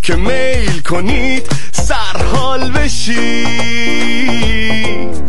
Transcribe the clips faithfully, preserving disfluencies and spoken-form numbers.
که میل کنید سرحال بشید.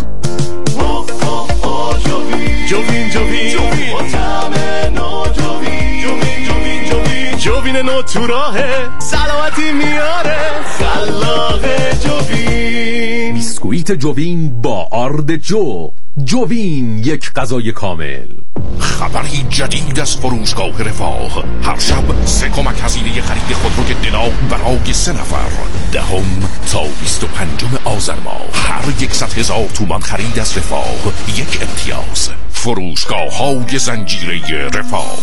جوین جوین جوین با طعم نو جوین جوین جوین جوین جوین نو تو راهه سلامتی میاره خلاق جوین. بیسکویت جوین با آرد جو. جوین یک غذای کامل. خبری جدید از فروشگاه رفاه. هر شب سه کمک هزینه خرید خودروی دلاغ برای سه نفر. دهم تا بیست و پنجم آذر ماه هر یکصد هزار تومان خرید از رفاه یک امتیاز. فروشگاه های زنجیره رفاه.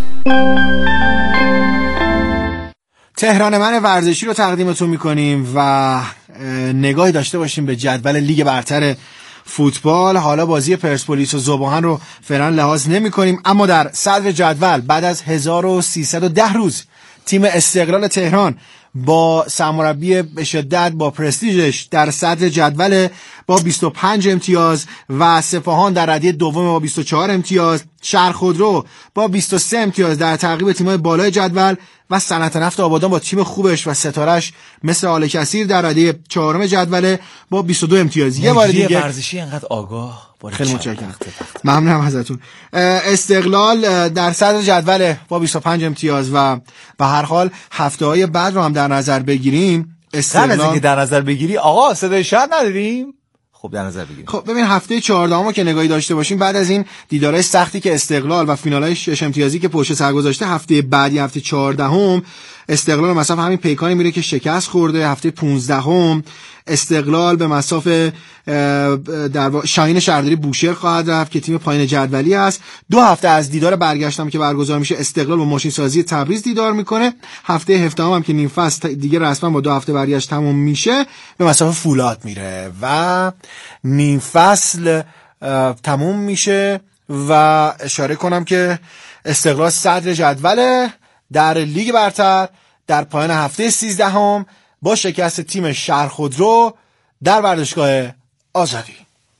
تهران من ورزشی رو تقدیمتون میکنیم و نگاهی داشته باشیم به جدول لیگ برتر فوتبال. حالا بازی پرسپولیس و ذوباهن رو فعلا لحاظ نمی کنیم، اما در صدر جدول بعد از هزار و سیصد و ده روز تیم استقلال تهران با سرمربی به شدت با پرستیژش در صدر جدول با بیست و پنج امتیاز و سپاهان در ردیف دوم با بیست و چهار امتیاز، شهرخودرو با بیست و سه امتیاز در تعقیب تیم‌های بالای جدول و صنعت نفت آبادان با تیم خوبش و ستاره‌اش مثل آل کثیر در ردیف چهارم جدول با بیست و دو امتیاز. یه بار دیگه ورزشی اینقدر آگاه. خیلی متشکرم، ممنونم ازتون. استقلال در صدر جدول با بیست و پنج امتیاز و به هر حال هفته‌های بعد رو هم در نظر بگیریم. استقلال در نظر بگیری آقا صدای شهر نداریم. خب در نظر بگیریم. خب ببین هفته چهاردهم که نگاهی داشته باشیم بعد از این دیدارهای سختی که استقلال و فینال‌های شش امتیازی که پشت سر گذاشته، هفته بعدی هفته چهاردهم استقلال مثلا همین پیکانی میره که شکست خورده. هفته پانزدهم استقلال به مسافه در شاهین شهرداری بوشهر خواهد رفت که تیم پایین جدولی است. دو هفته از دیدار برگشتم که برگزار میشه استقلال با ماشین سازی تبریز دیدار میکنه. هفته هفدهم هم که نیم فصل دیگه رسما با دو هفته برگشت تموم میشه به مسافه فولاد میره و نیم فصل تموم میشه و اشاره کنم که استقلال صدر جدول در لیگ برتر در پایان هفته سیزدهم با شکست تیم شهرخودرو در ورزشگاه آزادی.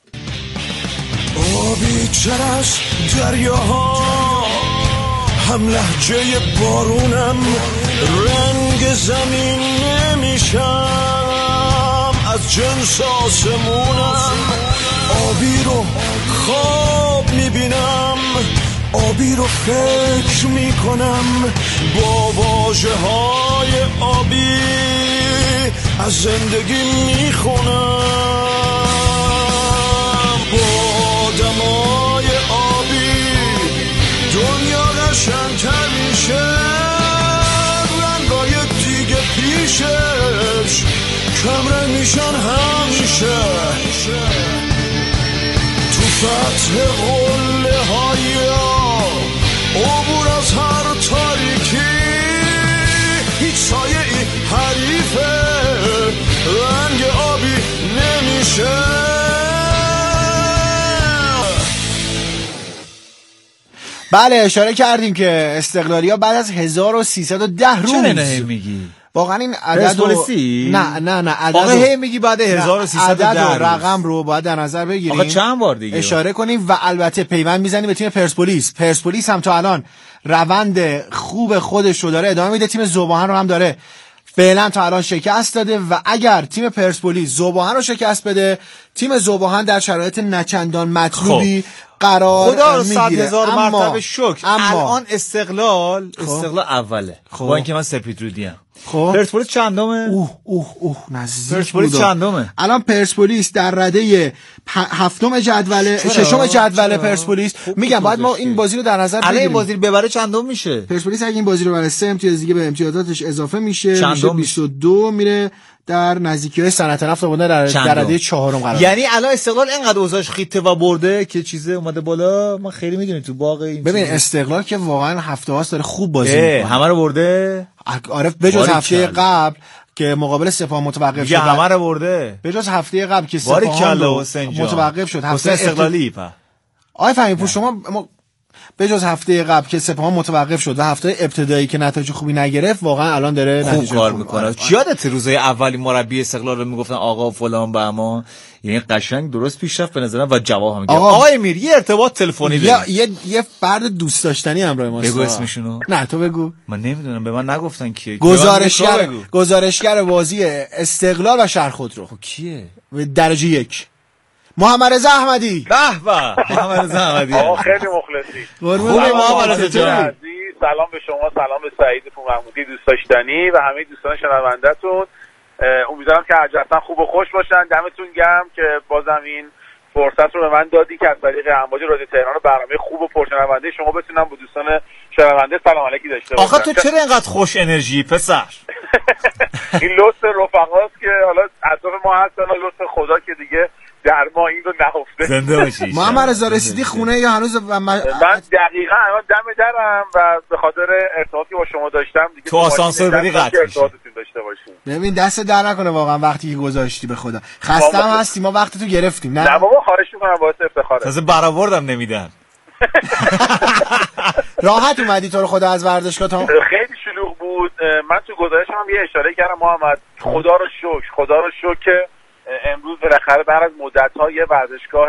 آبی چرس دریاها هم لهجه بارونم، رنگ زمین نمیشم از جنس آسمونم. آبی رو خواب میبینم، آبی رو فکر میکنم، با واژه های آبی از زندگی میخونم. با دمای آبی دنیا قشنگتر میشه، رنگای دیگه پیشش کمرنگ میشن همیشه. تو فتح قله های عبور از هر تاریکی، هیچ سایه ای حریفه رنگ آبی نمیشه. بله اشاره کردیم که استقلالیا بعد از هزار و سیصد و ده روز. چرا نه میگی؟ واقعا این عدد رو نه نه نه عدد آقا هی میگی بعد هزار و سیصد و ده عدد و رقم رو باید در نظر بگیریم. آقا چند بار دیگه اشاره کنیم و البته پیوند میزنیم به تیم پرسپولیس. پرسپولیس هم تا الان روند خوب خودش رو داره ادامه میده، تیم ذوباهن رو هم داره فعلا تا الان شکست داده و اگر تیم پرسپولیس ذوباهن رو شکست بده، تیم ذوباهن در شرایط نچندان مطلوبی قرار خدا رو میگیره. صد هزار مرتبه شکر. اما الان استقلال خب. استقلال اوله خب. با اینکه من سپید رودیم. خب پرسپولیس چندمه؟ اوه اوه اوه نزدیک. پرسپولیس چندمه؟ الان پرسپولیس در رده هفتم جدول، ششم جدول پرسپولیس. میگم باید ما این بازی رو در نظر بگیریم. الان این بازی رو ببره چندم میشه؟ پرسپولیس اگه این بازی رو ببره سه امتیاز دیگه به امتیازاتش اضافه میشه، میشه بیست و دو، میره در نزدیکی‌های صنعت نفت آبادان در در رده چهارم قرار. یعنی الان استقلال اینقدر اوضاعش خیته و برده که چیزه اومده بالا. ما خیلی میدونیم تو باغ این ببین چیزه. استقلال که واقعا هفته هاست داره خوب بازی میکنه، همه رو برده. عارف بجز هفته قبل که مقابل سپاهان متوقف شد، همه رو برده بجز هفته قبل که سپاهان متوقف شد. هفته استقلالی پا آی فهمی پور شما ما به جز هفته قبل که سپاهان متوقف شد و هفته ابتدایی که نتایج خوبی نگرفت، واقعا الان داره خوب نتیجه کار خوب میکنه. یادت روزای اولی مربی استقلال رو میگفتن آقا فلان بهمان، یعنی قشنگ درست پیشرفت به نظرم و جواب هم میگه آقا آقا امیر یه ارتباط تلفنی یه یه یه فرد دوست داشتنی همراه ماست. بگو اسمشونو. نه تو بگو. من نمیدونم، به من نگفتن کیه. گزارشگر گزارشگر بازی استقلال و شهر خودرو. خب کیه؟ درجه یک محمد رضا احمدی. به به محمد رضا احمدی. آقا خیلی مخلصی. خوبی محمد رضا جان؟ سلام به شما، سلام به سعید پور محمودی دوست داشتنی و همه دوستان شنونده‌تون. امیدوارم که حتما خوب و خوش باشن. دمتون گرم که بازم این فرصت رو به من دادی که از طریق امواج رادیو تهران برنامه خوب و پرشنونده شما بتونم با دوستان شنونده سلام علیکی داشته باشم. آخه تو چرا اینقدر خوش انرژی پسر؟ این لطف رفقاست که حالا اطراف ما هستن، لطف خدا که دیگه در ما این رو نهفته. زنده باشی. محمد رضا رسیدی خونه یا هنوز؟ من دقیقاً الان دم درم و به خاطر ارتباطی با شما داشتم دیگه تو آسانسور بری قطع میشه. داشته باشیم. ببین دست در نکنه واقعا وقتی که گذاشتی به خدا. خسته هم هستی، ما وقت تو گرفتیم. نه نه بابا خواهش می‌کنم، باعث افتخاره. تازه برآوردم نمیدن. راحت اومدی تو رو خدا از ورزشگاه تا؟ خیلی شلوغ بود. من تو گزارشم هم یه اشاره کردم محمد، خدا رو شکر خدا رو شکر که امروز بالاخره بعد از مدت‌ها یه ورزشگاه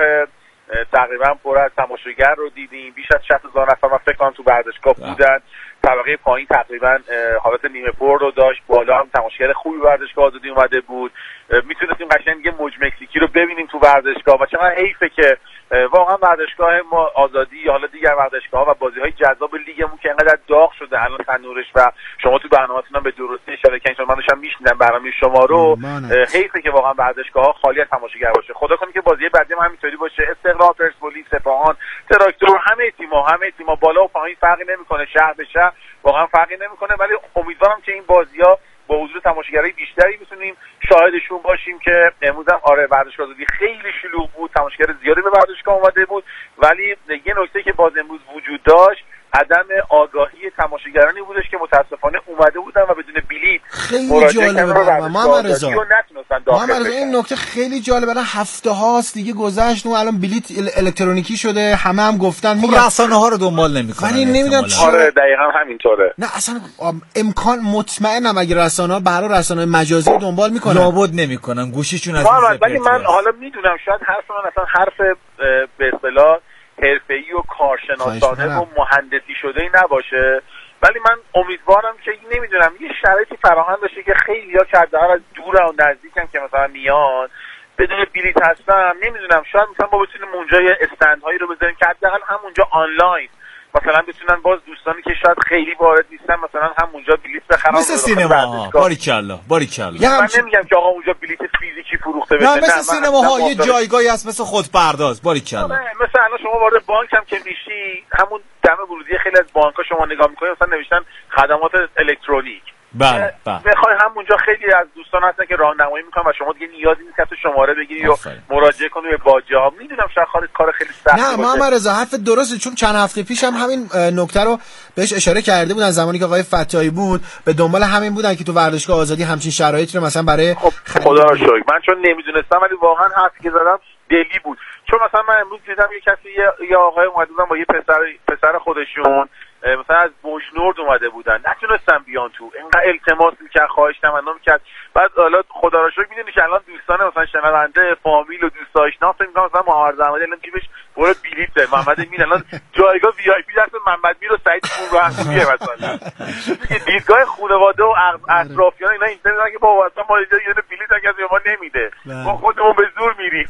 تقریبا پر از تماشاگر رو دیدیم. بیش از شصت هزار نفر من فکر کنم تو ورزشگاه بودن. طبقه پایین تقریبا حالت نیمه پر رو داشت، بالا هم تماشاگر خوبی ورزشگاه آزادی اومده بود. میتونستیم قشنگ یه موج مکزیکی رو ببینیم تو ورزشگاه و چقدر حیفه که واقعا ورزشگاه ما آزادی حالا دیگر ورزشگاه‌ها و بازی‌های جذاب لیگمون که انقدر داغ شده الان تنورش و شما تو برنامه‌تون هم به درستی اشاره کردین، چون من داشتم میشنیدم برنامه شما رو. حیفه که واقعا ورزشگاه‌ها خالی از تماشاگر باشه. خدا کنه که بازی بعدی هم همینطوری باشه. استقلال، پرسپولیس، سپاهان، تراکتور، همه تیم‌ها همه تیم‌ها بالا و پایین فرقی نمی‌کنه، شهر به شهر واقعا فرقی نمی‌کنه، ولی امیدوارم که این بازی‌ها با حضور تماشاگرای بیشتری میتونیم شاهدشون باشیم که امروز هم آره ورزشگاه آزادی خیلی شلوغ بود، تماشاگر زیادی به ورزشگاه اومده بود، ولی یه نکته که باز امروز وجود داشت عدم آگاهی تماشاگرانی بودش که متاسفانه اومده بودن و بدون بلیت خیلی جالبه. محمد رضا محمد رضا این نکته خیلی جالبه، الان هفته هاست دیگه گذشت و الان بلیت الکترونیکی شده، همه هم گفتن میگن رسانه ها رو دنبال نمیکنن. ولی نمیدونم آره دقیقاً همینطوره. نه اصلا امکان مطمئنم اگه رسانه ها برای رسانه مجازی رو دنبال میکنن لابد نمیکنن، گوشیشون از ولی من حالا میدونم شاید حرف من اصلا حرف به اصطلاح حرفه‌ای و کارشناسانه و مهندسی شده‌ای نباشه، ولی من امیدوارم که نمیدونم یه شرایطی فراهم بشه که خیلی‌ها که حداقل از دور و نزدیکن که مثلا میان بدون بلیط هستن، نمیدونم شاید مثلا ما بتونیم اونجا یه استندهایی رو بذاریم که حداقل همونجا آنلاین مثلا بتونن باز دوستانی که شاید خیلی وارد نیستن مثلا همونجا بلیط بخرن. مثل سینما. باریکلا باریکلا. من نمیگم که آقا اونجا بلیط فیزیکی فروخته بشه، نه مثل سینماها یه جایگاهی هست مثل خودپرداز. باریکلا. مثلا الان شما وارد بانک هم که میشی همون دم ورودی خیلی از بانک‌ها شما نگاه می‌کنید مثلا نوشتن خدمات الکترونیک. بله بله. بخوای همونجا خیلی از دوستان هستن که راهنمایی میکنن و شما دیگه نیازی نیست که شماره بگیری و مراجعه کنی به باجه‌ها. میدونم شاید کار خیلی سختی باشه. نه محمد رضا حرف درسته، چون چند هفته پیش هم همین نکته رو بهش اشاره کرده بودن زمانی که آقای فتاحی بود، به دنبال همین بودن که تو ورزشگاه آزادی همچین شرایطی رو مثلا برای خب خدا رو شکر من چون نمیدونستم ولی واقعا حرفی که زدم دلی بود، چون مثلا من امروز دیدم یه کسی یه, یه آقای اومده بودن با یه پسر پسر خودشون مثلا از بوشنورد اومده بودن، نتونستم بیان تو، اینقدر التماس میکرد، خواهش تمنا میکرد. بعد حالا خدا را شکر میدونی که الان دوستان مثلا شنونده فامیل و دوست آشنا فکر می‌کنم مثلا محمد احمدی الان جیبش پر بلیطه، محمد امین الان جایگاه وی آی پی دست محمد میر و سعید پور رو همونیه مثلا دیگه دیدگاه خانواده و اطرافیان اینا اینطوریه که بابا اصلا ما اینجا یه بلیط اگه از ما نمیده ما خودمون به زور میریم.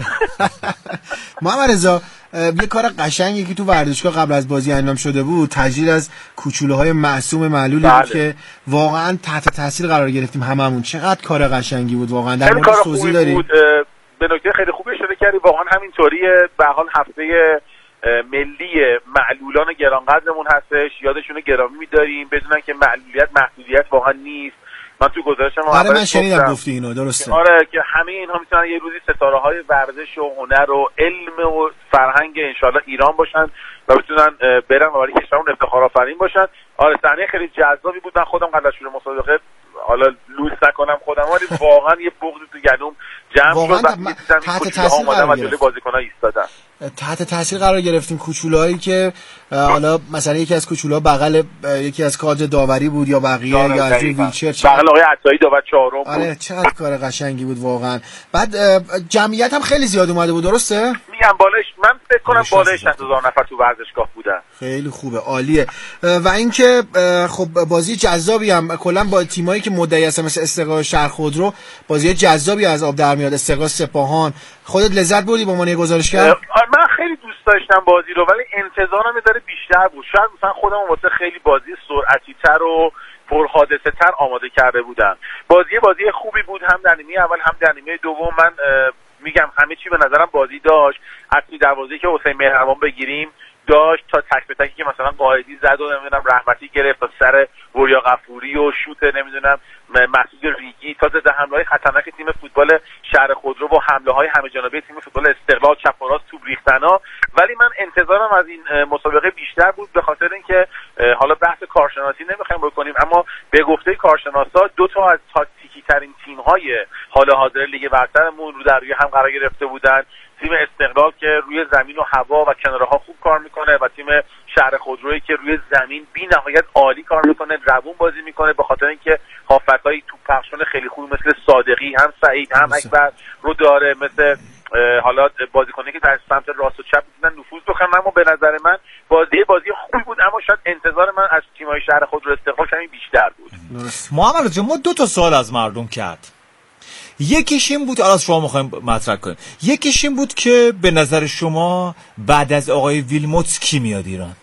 محمد رضا یه کار قشنگی که تو ورزشگاه قبل از بازی انجام شده بود تجلیل از کوچولوهای معصوم معلولی بود که واقعا تحت تاثیر قرار گرفتیم هممون. چقدر کار قشنگی بود واقعا، در موردش توضیح دارید؟ به نکته خیلی خوبی اشاره کردی، واقعا همینطوریه. به حال هفته ملی معلولان گرانقدرمون هستش، یادشون رو گرامی می‌داریم، بدونن که معلولیت محدودیت واقعا نیست. من تو گزارشم آره من شنیدم گفتی اینو درسته. آره که همه اینها میتونن یه روزی ستاره‌های ورزش و هنر و علم و فرهنگ انشالله ایران باشن و بتونن برن و برای کشورمون افتخار آفرین باشن. آره صحنه خیلی جذابی بود. من خودم قبل از شروع مسابقه حالا لوس نکنم خودم ولی واقعا یه بغض تو گلوم جمع شد وقتی دیدم این کوچولوها اومدن و جلوی بازیکن‌ها ایستادن. تحت تاثیر قرار گرفتیم. کوچولوهایی که حالا مثلا یکی از کوچولوها بغل یکی از کادر داوری بود یا بقیه یا از این ویلچر بغل آقای عطایی داور چهارم بود. آره چقدر کار قشنگی بود واقعا. بعد جمعیت هم خیلی زیاد اومده بود درسته؟ میگم بالایش من فکر کنم بالایش شصت هزار نفر تو ورزشگاه بودن. خیلی خوبه عالیه. و اینکه خب بازی جذابی هم کلا با تیمایی که مدعی هستن مثل استقلال شهر خودرو بازی جذابی از آب در میاد. استقلال سپاهان خودت لذت بردی با من گزارشگر؟ من خیلی دوست داشتم بازی رو ولی انتظارم یه ذره بیشتر بود. شاید مثلا خودم واسه خیلی بازی سرعتی تر و پرحادثه تر آماده کرده بودم. بازی بازی خوبی بود هم در نیمه اول هم در نیمه دوم. من میگم همه چی به نظرم بازی داشت. حتی دروازه‌ای که حسین مهربان بگیریم داشت تا تک به تکی که مثلا قائدی زد و نمیدونم رحمتی گرفت تا سر وریا غفوری و شوت نمیدونم مسعود ریگی تا ضد حمله‌های خطرناک تیم فوتبال شهر خودرو و حمله‌های همه جانبه تیم فوتبال استقلال چپ و راست توپ ریختنا. ولی من انتظارم از این مسابقه بیشتر بود به خاطر اینکه حالا بحث کارشناسی نمیخوایم بکنیم اما به گفته کارشناسا دو تا از تاکتیکی ترین تیم‌های حال حاضر لیگ برترمون رو در روی هم قرار گرفته بودن. تیم استقلال که روی زمین و هوا و کنارها خوب کار میکنه و تیم شهر خودرویی که روی زمین بی نهایت عالی کار میکنه، روون بازی میکنه به خاطر اینکه هافبک‌های توپ پخشون خیلی خوب مثل صادقی هم سعید هم اکبر رو داره، مثل حالا بازیکنی که در سمت راست و چپ میتونن نفوذ بکنن. اما به نظر من بازی بازی خوبی بود اما شاید انتظار من از تیم‌های شهر خودرو استقلال کمی بیشتر بود. محمد جان ما دو تا سوال از مردم کرد. یکیش این بود الان شما می‌خوایم مطرح کنیم. یکیش این بود که به نظر شما بعد از آقای ویلموتس کی میاد ایران؟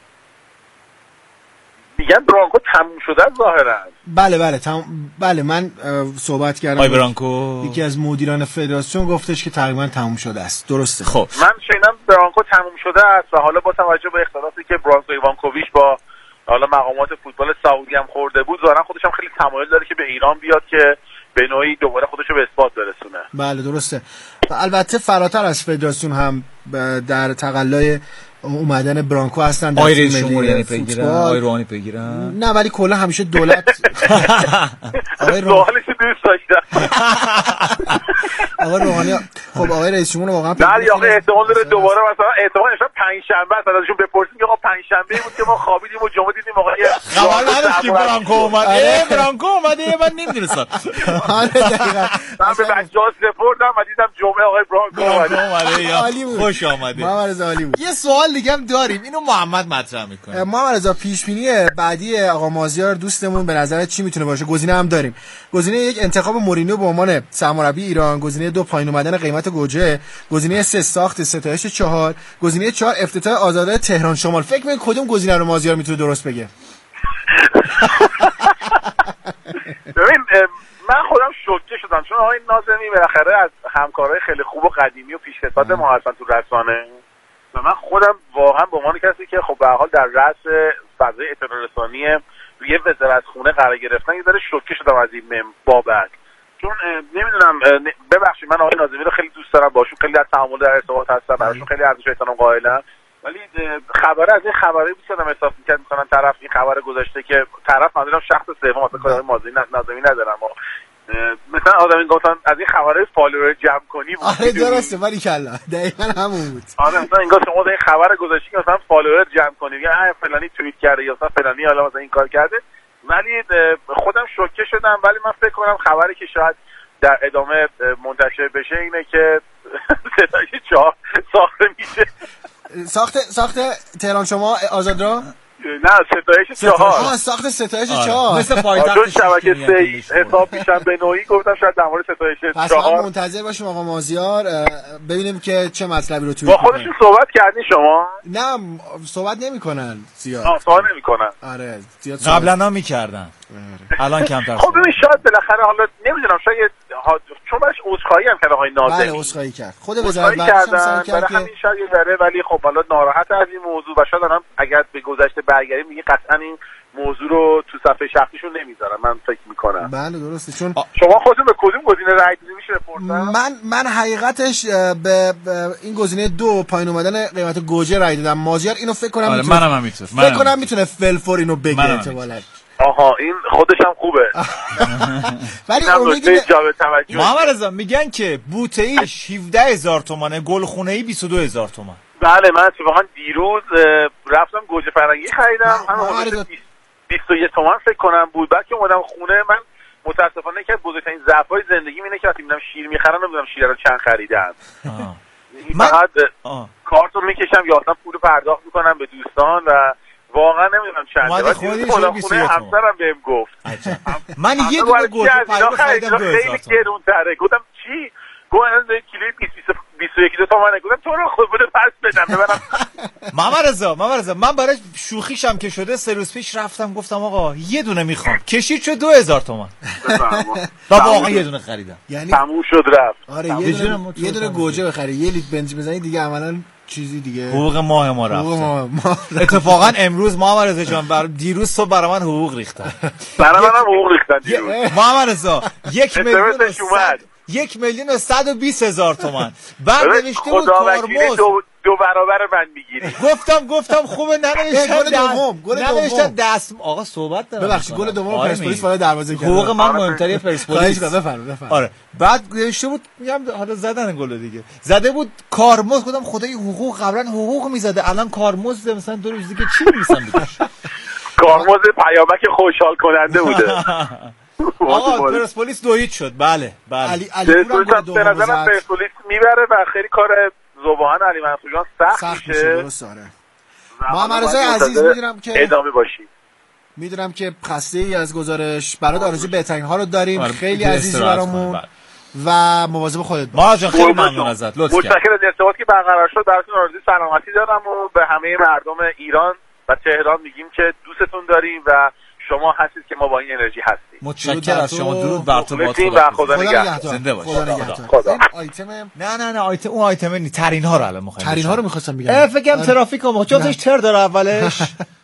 میگن برانکو تموم شده ظاهرا. بله بله تم... بله من صحبت کردم. آقای برانکو یکی از مدیران فدراسیون گفتش که تقریبا تموم شده است. درسته. خب من شنیدم برانکو تموم شده است و حالا با توجه به اختلافی که برانکو ایوانکوویچ با حالا مقامات فوتبال سعودی هم خورده بود ظاهرا خودش هم خیلی تمایل داره که به ایران بیاد که به نوعی دوباره خودش رو به اثبات برسونه. بله درسته. و البته فراتر از فدراسیون هم در تقلای اومدن برانکو هستن در تیم ملی فوتبال. آقای روحانی بگیرن؟ نه ولی کلا همیشه دولت آقای روحانی دوست داشتن. آقای روحانی خب آقای رئیس جمهور واقعا نه آقا احتمال داره دوباره مثلا احتمال نشه پنج شنبه اصلا ازشون بپرسیم که آقا پنج شنبه بود که ما خوابیدیم و جمعه دیدیم آقا خبر نداشتیم برانکو اومد. اه برانکو اومده من نمیدونستم. آره دقیقاً من به بچه‌ها سپردم و دیدم جمعه آقای برانکو اومده. عالی بود. خوش آمده. محمد عالی بود. یه سوال دیگه هم داریم اینو محمد مطرح میکنه. محمد رضا پیش بینی بعدی آقا مازیار دوستمون به نظرت چی میتونه باشه؟ گزینه هم داریم. گزینه یک انتخاب مورینیو به عنوان سرمربی ایران، گزینه دو پایین اومدن قیمت گوجه، گزینه سه ساخت ستایش چهار، گزینه چهار افتتاح آزادای تهران شمال. فکر می‌کنی کدوم گزینه رو مازیار میتونه درست بگه؟ ببین من خودم شوکه شدم چون آقای ناظمی بالاخره از همکارای خیلی خوب و قدیمی و پیشکسوت ما هستن تو رسانه و من خودم واقعا به عنوان کسی که خب به هر حال در رأس فضای اطلاع رسانی روی وزارتخونه قرار گرفتن یه ذره شوکه شدم از این بابت. چون نمیدونم ببخشید من آقای ناظمی رو خیلی دوست دارم، باشون خیلی در تعامل در ارتباط هستم، براشون خیلی ارزش و احترام قائلم، ولی خبر از این خبری بود که آدم احساس می‌کرد مثلا طرف این خبر گذاشته که طرف منظورم شخص سوم مثلا کار آقای ناظمی ندارم مثلا آدمی گفتن از این خبرهای فالوور جمع کنی بود. آره درسته باریکلا دقیقاً همون بود. آره مثلا انگار شما این خبر گذاشتی که مثلا فالوور جمع کنی یا فلانی توییت کرده یا مثلا فلانی حالا مثلا این کار کرده، ولی خودم شوکه شدم. ولی من فکر کنم خبری که شاید در ادامه منتشر بشه اینه که ستایش چهار ساخته میشه. ساخت ساخت تهران شما آزاد را؟ نه ستایش چهار. آها ساخت ستایش چهار. مثل پایتخت شبکه سه حساب میشن به نوعی گفتم شاید در مورد ستایش چهار. پس منتظر باشیم آقا مازیار ببینیم که چه مطلبی رو توی با خودشون صحبت کردین شما؟ نه صحبت نمیکنن زیاد. آه صحبت نمیکنن. آره زیاد قبلا میکردن. الان کمتر. خب ببین شاید بالاخره حالا نمیدونم شاید چون براش عذرخواهی هم کرد آقای ناظمی. بله عذرخواهی کرد. خود وزارت ورزش هم سعی کرد که همین شاید یه ذره ولی خب حالا ناراحت از این موضوع و شاید الان اگر به گذشته برگردیم میگه قطعا این موضوع رو تو صفحه شخصیشون نمیذارن. من فکر میکنم. بله درسته چون شما خودتون به کدوم گزینه رأی دادید میشه بپرسم؟ من من حقیقتش به, به این گزینه دو پایین اومدن قیمت گوجه رأی دادم. مازیار اینو فکر کنم آره میتونه منم هم میتونه فکر کنم میتونه فلفور اینو بگه احتمالاً. آها این خودش هم خوبه. ولی امیدی محمد رضا میگن که بوته ایش هفده هزار تومانه، گلخونه ای بیست و دو هزار تومان. بله من اتفاقا دیروز رفتم گوجه فرنگی خریدم، همون بیست و یک تومن فکر کنم بود. بعد که اومدم خونه من متاسفانه که بزرگترین ضعف‌های زندگی اینه که وقتی میرم شیر میخرم نمیدونم شیر رو چند خریدم. من فقط کارتو میکشم یا اصلا پول پرداخت میکنم به دوستان و واقعا نمیدونم چنده. بعد خودم خونه همسرم بهم گفت من یه دونه گوجه فرنگی خریدم دو هزار تومان. خیلی گرون‌تره. گفتم چی؟ گفتم کیلوی بیست و یک دو تومنه. گفتم تو رو خود بده پس بدم ببرم. محمد رضا محمد رضا من برای شوخیشم که شده سه روز پیش رفتم گفتم آقا یه دونه میخوام، کشید شد دو هزار تومان. تا واقعا یه دونه خریدم یعنی تموم شد رفت. آره یه دونه یه دونه گوجه بخری یه لیتر بنزین بزنی دیگه عملاً چیزی دیگه حقوق ماه ما رفت. اتفاقا امروز محمد رضا جان بر دیروز صبح برای من حقوق ریختن. برای منم حقوق ریختن دیروز. محمد رضا یک میلیون یک میلیون و صد و بیست هزار تومان. بعد نوشته بود کارمز دو, دو برابر من میگیری. گفتم گفتم خوبه ننوشتن گل دوم گل ننوشتن دست آقا صحبت دارم. ببخشید گل دوم پرسپولیس فقط دروازه کرد. حقوق من مهمتره پرسپولیس. بفرمایید بفرمایید. آره بعد نوشته بود میگم حالا زدن گل دیگه. زده بود کارمز. گفتم خدای حقوق قبلا حقوق میزده الان کارمز مثلا دو روز دیگه چی میسن بهش. کارمز پیامک خوشحال کننده بوده. آقا پرسپولیس دو هیچ شد. بله بله علی علی پور به نظرم پرسپولیس میبره و خیلی کار ذوبان علی منصور جان سخت میشه. درست آره. محمد رضا عزیز میدونم که ادامه باشی. میدونم که خسته ای از گزارش برات آرزوی بهترین ها رو داریم. خیلی عزیزی برامون و مواظب خودت باش. ما جان خیلی ممنون ازت. لطفاً متشکرم از ارتباطی که برقرار شد. براتون آرزوی سلامتی دارم و به همه مردم ایران و تهران میگیم که دوستتون داریم و شما هستید که ما با این انرژی هستیم. متشکرم از شما. درود بر تو. با خدا نگهدار. زنده باش. خدا نگهدار. آیتم نه نه نه آیتم اون آیتم نی ترین ها رو الان می‌خوایم. ترین ها رو می‌خواستم بگم. فکر کنم ترافیک هم جاتش تر داره اولش.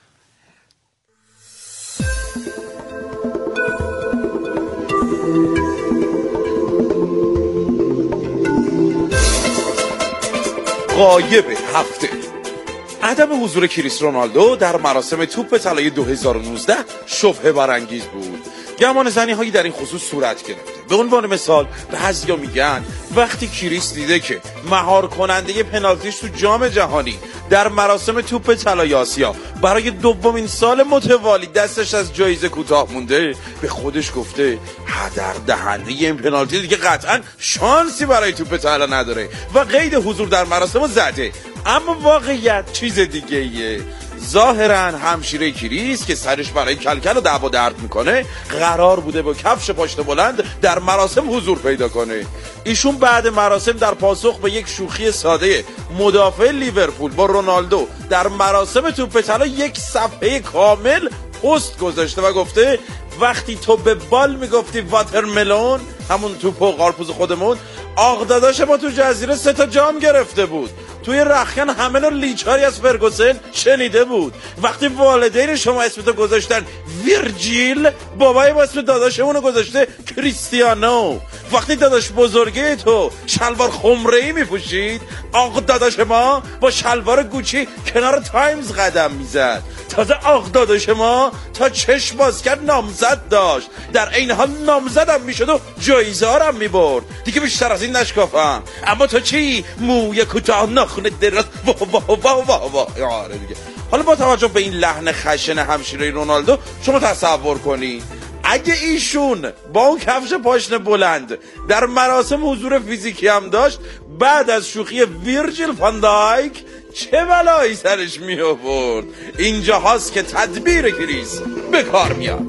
غایب هفته: عدم حضور کریس رونالدو در مراسم توپ طلای دو هزار و نوزده شبهه برانگیز بود. گمان زنی هایی در این خصوص صورت گرفته. به عنوان مثال بعضیا میگن وقتی کریس دیده که مهار کننده پنالتیش تو جام جهانی در مراسم توپ طلای آسیا برای دومین سال متوالی دستش از جایزه کوتاه مونده، به خودش گفته هدر دهنده این پنالتی دیگه قطعا شانسی برای توپ طلا نداره و قید حضور در مراسم زده. اما واقعیت چیز دیگه ایه. ظاهرا همشیره کریس که سرش برای کلکل و دعوا درد میکنه قرار بوده با کفش پاشنه بلند در مراسم حضور پیدا کنه. ایشون بعد مراسم در پاسخ به یک شوخی ساده مدافع لیورپول با رونالدو در مراسم توپ طلا یک صفحه کامل پست گذاشته و گفته وقتی تو به بال میگفتی واترملون، همون توپ و قارپوز خودمون، آق داداش ما تو جزیره سه تا جام گرفته بود. توی رخکن همه نوع لیچاری از فرگوسن شنیده بود. وقتی والدین شما اسمتو گذاشتن ویرجیل، بابای ما اسم داداشمونو گذاشته کریستیانو. وقتی داداش بزرگه تو شلوار خمره‌ای میپوشید، آق داداش ما با شلوار گوچی کنار تایمز قدم میزد. تازه آق داداش ما تا چشم باز کرد نامزد داشت، در این حال نامزدم میشد و جایزه هم میبرد. دیگه بیشتر از این نشکافم. اما تو چی؟ موی کوتاه ناخن دراز وا وا وا وا وا. آره دیگه. حالا با توجه به این لحن خشن همشیره رونالدو شما تصور کنی اگه ایشون با اون کفش پاشنه بلند در مراسم حضور فیزیکی هم داشت، بعد از شوخی ویرجیل فان دایک چه بلایی سرش می آورد. اینجا هاست که تدبیر کریس به کار میاد.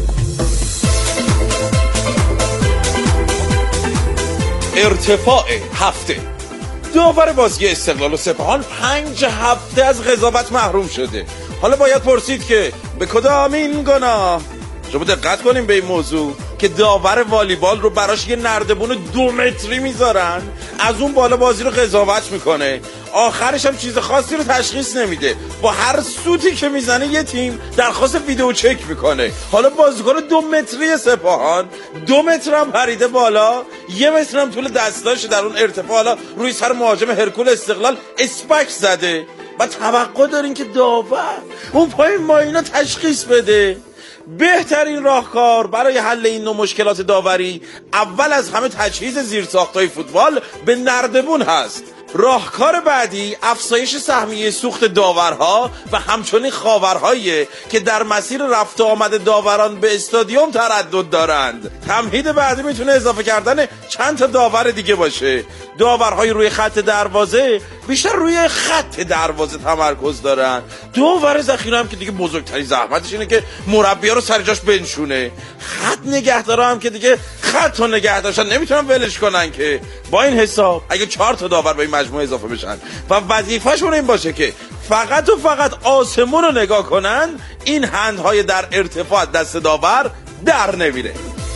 ارتفاع هفته: داور بازی استقلال و سپاهان پنج هفته از قضاوت محروم شده. حالا باید پرسید که به کدام این گناه؟ شما دقت کنیم به این موضوع که داور والیبال رو براش یه نردبون دو متری میذارن، از اون بالا بازی رو قضاوت میکنه، آخرش هم چیز خاصی رو تشخیص نمیده، با هر سوتی که میزنه یه تیم درخواست ویدیو چک میکنه. حالا بازیکن دو متری سپاهان دو متر هم پریده بالا، یه متر هم طول دستاش در اون ارتفاع، حالا روی سر مهاجم هرکول استقلال اسپک زده و توقع دارین که داور اون پای ماینا تشخیص بده. بهترین راهکار برای حل این نوع مشکلات داوری اول از همه تجهیز زیرساخت‌های فوتبال به نردبون هست راهکار بعدی افزایش سهمیه سوخت داورها و همچنین خاورهایی که در مسیر رفت و آمد داوران به استادیوم تردد دارند. تمهید بعدی میتونه اضافه کردن چند تا داور دیگه باشه. داورهای روی خط دروازه بیشتر روی خط دروازه تمرکز دارن. داور ذخیره هم که دیگه بزرگترین زحمتش اینه که مربی‌ها رو سر جاش بنشونه. خط نگهدارا هم که دیگه خط رو نگه داشتن نمیتونن ولش کنن که. با این حساب اگه چهار تا داور به این مجموعه اضافه بشن و وظیفه‌شون این باشه که فقط و فقط آسمون رو نگاه کنن، این هندهای در ارتفاع دست داور در نمیره.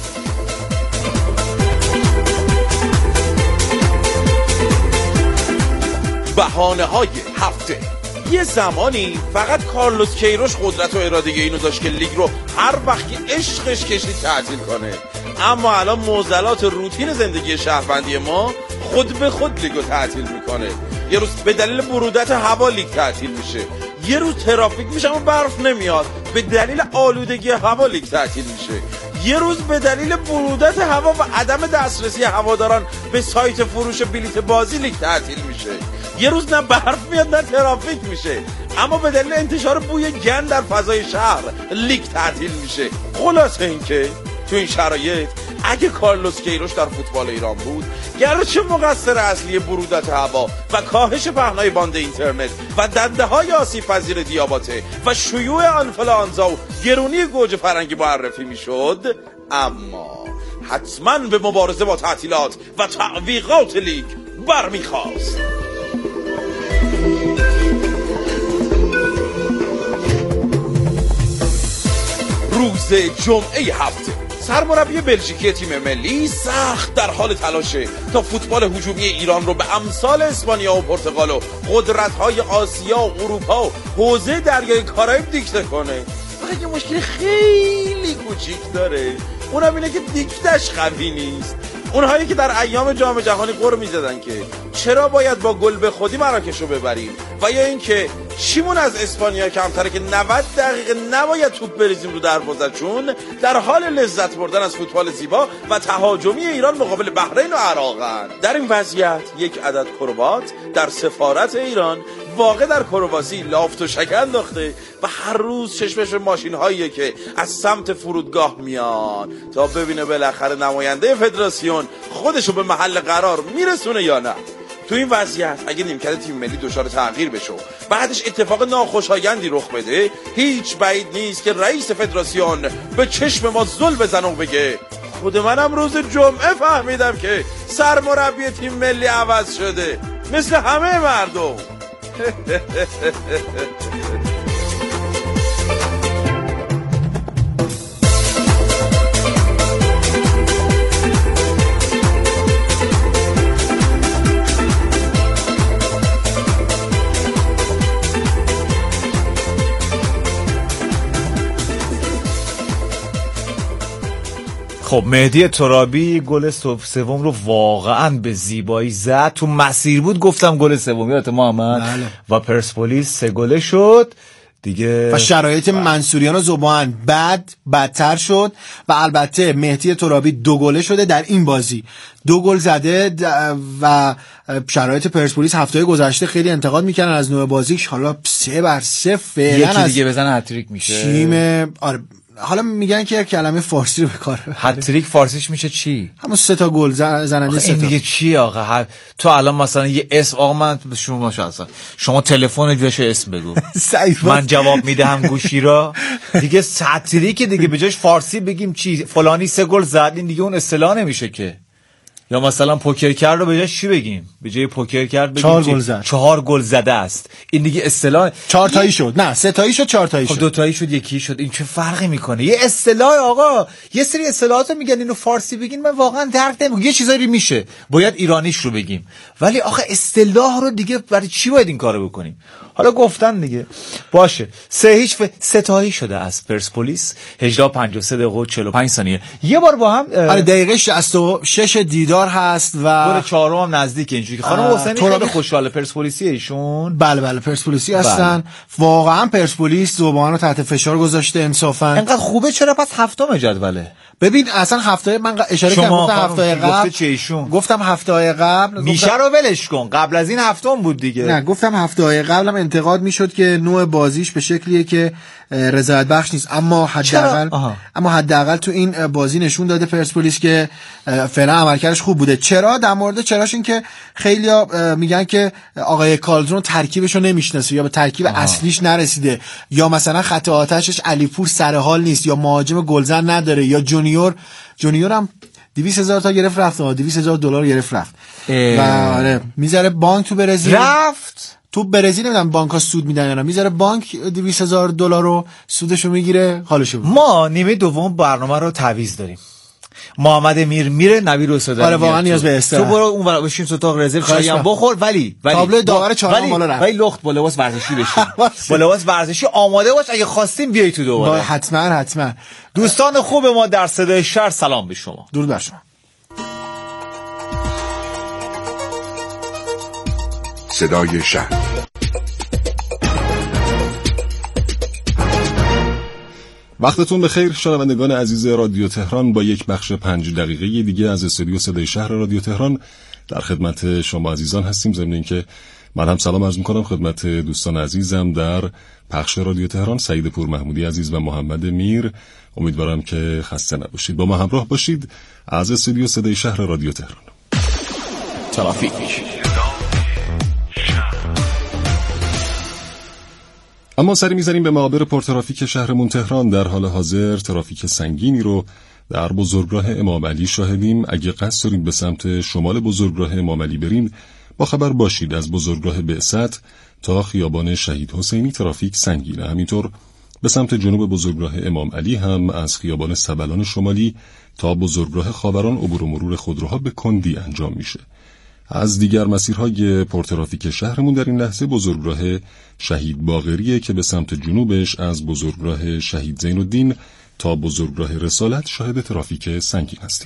بهانه های هفته. یه زمانی فقط کارلوس کیروش قدرت و اراده اینو داشت که لیگ رو هر وقت که عشقش کشید تعطیل کنه، اما الان معضلات روتین زندگی شهروندی ما خود به خود لیگ رو تعطیل میکنه. یه روز به دلیل برودت هوا لیگ تعطیل میشه، یه روز ترافیک میشه اما برف نمیاد، به دلیل آلودگی هوا لیگ تعطیل میشه، یه روز به دلیل برودت هوا و عدم دسترسی هواداران به سایت فروش بلیت بازی لیگ تعطیل میشه، یه روز نه برف میاد نه ترافیک میشه، اما به دلیل انتشار بوی گند در فضای شهر لیگ تعطیل میشه. خلاصه اینکه تو این شرایط اگه کارلوس کیروش در فوتبال ایران بود، گرچه مقصر اصلی برودت هوا و کاهش پهنای باند اینترنت و دنده های آسیب پذیر دیاباته و شیوع آنفلانزا و گرونی گوجه فرنگی معرفی میشد، اما حتما به مبارزه با تعطیلات و تعویقات لیگ برمیخواست. روز جمعه هفته سرمربی بلژیکی تیم ملی سخت در حال تلاشه تا فوتبال هجومی ایران رو به امثال اسپانیا و پرتغال و قدرت‌های آسیا و اروپا و حوزه دریای کارائیب دیکته کنه. فقط یه مشکل خیلی کوچیک داره، اونم اینه که دیکتش قوی نیست. اونهایی که در ایام جام جهانی قر می‌زدن که چرا باید با گل به خودی مراکش رو ببریم و یا اینکه چیمون از اسپانیا کمتره که نود دقیقه نباید توپ بریزیم رو دروازه‌شون، در حال لذت بردن از فوتبال زیبا و تهاجمی ایران مقابل بحرین و عراقن. در این وضعیت یک عدد کروات در سفارت ایران واقع در کرواسی لافت و شکن انداخته و هر روز چشمش به ماشین هاییه که از سمت فرودگاه میان تا ببینه بالاخره نماینده فدراسیون خودشو به محل قرار میرسونه یا نه. تو این وضعیت اگه نیمکت تیم ملی دچار تغییر بشه بعدش اتفاق ناخوشایندی رخ بده، هیچ بعید نیست که رئیس فدراسیون به چشم ما زل بزنه و بگه خود منم روز جمعه فهمیدم که سرمربی تیم ملی عوض شده، مثل همه مردم. خب مهدی ترابی گل سوم رو واقعا به زیبایی زد، تو مسیر بود گفتم گل سوم، یادت محمد؟ بله. و پرسپولیس سه گله شد دیگه. و شرایط منصوریان و زبان بعد بدتر شد و البته مهدی ترابی دو گله شده در این بازی، دو گل زده و شرایط پرسپولیس هفته گذشته خیلی انتقاد میکنن از نوع بازیش، حالا سه بر سه فعلا یکی دیگه بزنه هتریک میشه تیم. آره حالا میگن که کلمه فارسی رو به کار ببره. هتریک فارسیش میشه چی؟ همون سه تا گل زننده سه تا. این دیگه چی آقا؟ تو الان مثلا یه اسم، آقا من شما شما شما تلفن جوش اسم بگو من جواب میدم گوشی را دیگه. هتریک دیگه به جاش فارسی بگیم چی؟ فلانی سه گل زد، این دیگه اون اصطلاح نمیشه که. یا مثلا پوکر کرد رو به جای چی بگیم؟ به جای پوکر کرد بگیم چهار گل زد، چهار گل زده است، این دیگه اصطلاح. چهار تایی شد، نه سه تایی شد، چهار تایی شد، خب دو تایی شد، یکی شد، این چه فرقی میکنه؟ یه اصطلاح آقا، یه سری اصطلاحات میگن اینو فارسی بگین من واقعا درک نمیکنم. یه چیزایی میشه باید ایرانیش رو بگیم، ولی آخه اصطلاح رو دیگه برای چی باید این کارو بکنیم؟ حالا گفتن دیگه باشه. سه هیچ ف... سه تایی شده از پرسپولیس، هجده و پنجاه و سه دقیقه و چهل و پنج ثانیه. یه بار با هم آره دقیقه شصت و شش دیدار چهار هست و دور چهارم هم نزدیک اینجوری که خانم حسینی خیلی خوشحاله. پرسپولیسی ایشون بله بله پرسپولیسی هستن. بله. واقعا پرسپولیس ذوبان رو تحت فشار گذاشته انصافا. انقدر خوبه چرا پس هفتم جدوله؟ ببین اصلا هفته من اشاره کردم گفتم هفته قبل گفتم هفته قبل میشه رو ولش کن، قبل از این هفتم بود دیگه. نه گفتم هفته قبلم انتقاد میشد که نوع بازیش به شکلیه که رضایت بخش نیست، اما حداقل اما حداقل تو این بازی نشون داده پرسپولیس که فعلا عملکردش خوب بوده. چرا؟ در مورد چراش این که خیلیا میگن که آقای کالدرون ترکیبشو نمیشناسه یا به ترکیب آها. اصلیش نرسیده، یا مثلا خط آتشش علیپور سر حال نیست، یا مهاجم گلزن نداره، یا جونیور جونیور هم دویست هزار تا گرفت رفت، دویست هزار دلار گرفت رفت و آره میذاره بانک تو برزیل رفت تو برزیل نمیدونم بانک‌ها سود میدن یا نه، میذاره بانک دویست هزار دلار رو سودشو میگیره حالشو بود. ما نیمه دوم برنامه رو تعویض داریم. محمد امیر میره، نبی رسولی آره واقعا نیاز به استراحت. تو برو اونور بشین تو اتاق رزرو چایی هم بخور، ولی ولی تابلو داور چهارم بالا رفت، ولی لخت با لباس ورزشی بشین. با لباس ورزشی آماده باش، اگه خواستیم بیای تو دوباره. حتما حتما. دوستان خوب ما در صدای شهر سلام به شما. درود بر شما. صدای شهر. وقتتون بخیر شنوندگان عزیز رادیو تهران. با یک بخش پنج دقیقه دیگه از استودیو صدای شهر رادیو تهران در خدمت شما عزیزان هستیم. ضمن اینکه من هم سلام عرض می‌کنم خدمت دوستان عزیزم در پخش رادیو تهران، سعید پور محمودی عزیز و محمد میر. امیدوارم که خسته نباشید. با ما همراه باشید از استودیو صدای شهر رادیو تهران. ترافیک. اما سری میزنیم به معابر پرترافیک شهرمون تهران. در حال حاضر ترافیک سنگینی رو در بزرگراه امام علی شاهدیم. اگه قصد دارید به سمت شمال بزرگراه امام علی برین، با خبر باشید از بزرگراه بعثت تا خیابان شهید حسینی ترافیک سنگینه. همینطور به سمت جنوب بزرگراه امام علی هم از خیابان سبلان شمالی تا بزرگراه خاوران عبور و مرور خودروها به کندی انجام میشه. از دیگر مسیرهای پرترافیک شهرمون در این لحظه بزرگراه شهید باقریه که به سمت جنوبش از بزرگراه شهید زین‌الدین تا بزرگراه رسالت شاهد ترافیک سنگین هستیم.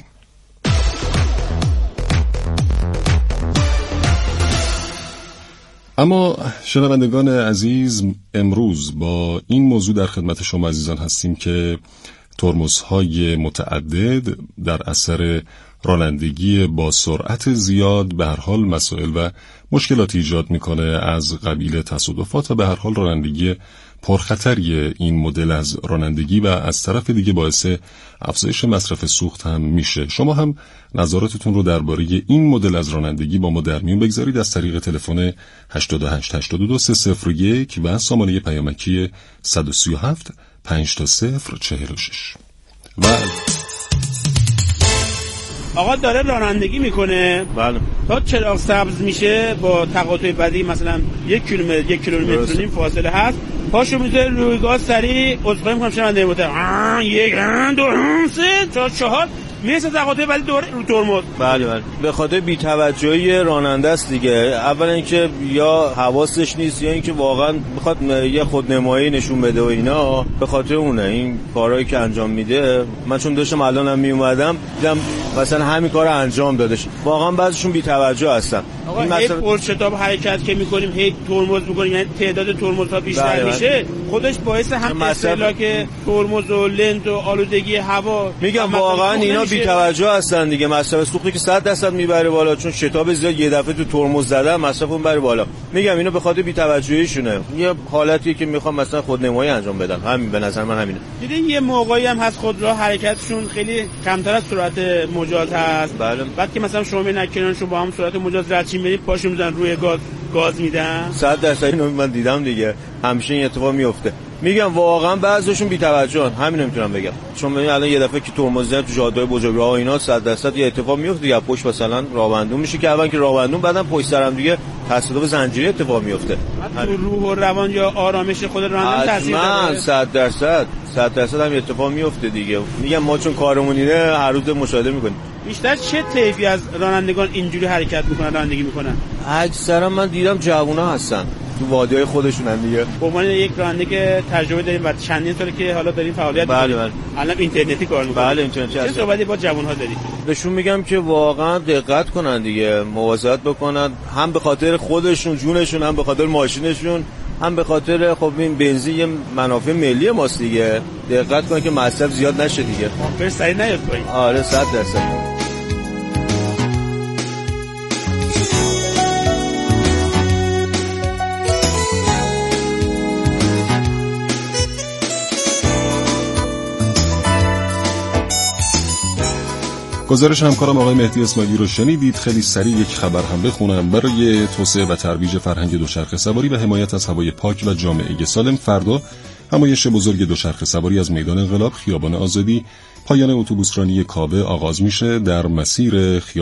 اما شنوندگان عزیز، امروز با این موضوع در خدمت شما عزیزان هستیم که ترمزهای متعدد در اثر رانندگی با سرعت زیاد به هر حال مسائل و مشکلاتی ایجاد میکنه، از قبیل تصادفات و به هر حال رانندگی پرخطری این مدل از رانندگی و از طرف دیگه باعث افزایش مصرف سوخت هم میشه. شما هم نظراتتون رو درباره این مدل از رانندگی با ما در میون بگذارید از طریق تلفن هشت هشت هشت دو سه صفر یک و سامانه پیامکی صد و سی و هفت پنج تا صفر چهل و شش. و آقا داره رانندگی میکنه، بله، تا چراغ سبز میشه با تقاطع بدی مثلا یک کیلومتر یک کیلومتر و نیم فاصله هست، پاشو میذاره روی گاز سریع عذرخواهی میکنم شنونده محترم، یک دو سه تا چهار میرسه تقاطع بدی دور رو ترمز. بله بله، به خاطر بی‌توجهی راننده است دیگه. اولا اینکه یا حواسش نیست یا اینکه واقعا میخواد یه خودنمایی نشون بده و اینا، به خاطر اونه این کارهایی که انجام میده. من چون داشتم الانم میومدم دیدم مثلا همین کارو انجام دادش. واقعا بعضیشون بی‌توجه هستن. آقا این مثلا پرشتاب حرکت که میکنیم هی ترمز میکنیم، یعنی تعداد ترمزها بیشتر بله میشه، خودش باعث هم استهلاک ترمز و لنت و آلودگی هوا. میگم واقعا اینا بی‌توجه هستن دیگه. مصرف سوختی که صد درصد میبره بالا، چون شتاب زیاد یه دفعه تو ترمز زدن مصرف اون بره بالا. میگم اینا به خاطر بی‌توجهیشونه. یه حالتیه که میخوام مثلا خودنمایی انجام بدن. همین به نظر من همینه. دیدین یه موقعی هم هست خودرو حرکتشون خیلی کمتر از سرعت مجاز هست. بله. بعد که مثلا شما میبینید کنارشون با هم سرعت مجاز رد چین برید، پاشون میزنن روی گاز گاز میدن. صد درصد اینو من دیدم دیگه. همیشه این اتفاق میفته. میگم واقعا بعضیشون بی‌توجهن. همین نمیتونم بگم. چون ببین الان یه دفعه که ترمز زد تو جاده‌های بزرگراه اینا صد درصد یه اتفاق میفته دیگه. پشت مثلا راهبندون میشه که اول که راهبندون، بعدم پشت سرم دیگه تصادف زنجیره اتفاق میفته. تو روح و روان یا آرامش خود راننده تاثیر داره. من صد درصد صد درصد هم اتفاق میفته دیگه. میگم ما چون کارمون اینه هر روز مشاهده میکنیم. بیشتر چه طیفی از رانندگان اینجوری حرکت میکنن، رانندگی میکنن؟ اکثرا من دیدم جوونا هستن. تو وادی‌های خودشونن دیگه. به عنوان یک راننده که تجربه داریم و چندین ساله که حالا داریم فعالیت بله بله. الان اینترنتی کار می‌کنیم. بله اینترنتی. چه صحبتی با جوان‌ها دارید؟ بهشون میگم که واقعا دقت کنن دیگه، مواظبت بکنن، هم به خاطر خودشون جونشون، هم به خاطر ماشینشون، هم به خاطر خب این بنزین یه منافع ملی ماست دیگه. دقت کنن که مصرف زیاد نشه دیگه. آخر سری نیاد پایین. آره صد درصد. گزارش همکارم آقای مهدی اسماعیلی رو شنیدید. خیلی سریع یک خبر هم بخونم. برای توسعه و ترویج فرهنگ دوچرخه سواری و حمایت از هوای پاک و جامعه سالم، فردا همایش بزرگ دوچرخه سواری از میدان انقلاب خیابان آزادی پایان اتوبوسرانی کاوه آغاز میشه. در مسیر خیابان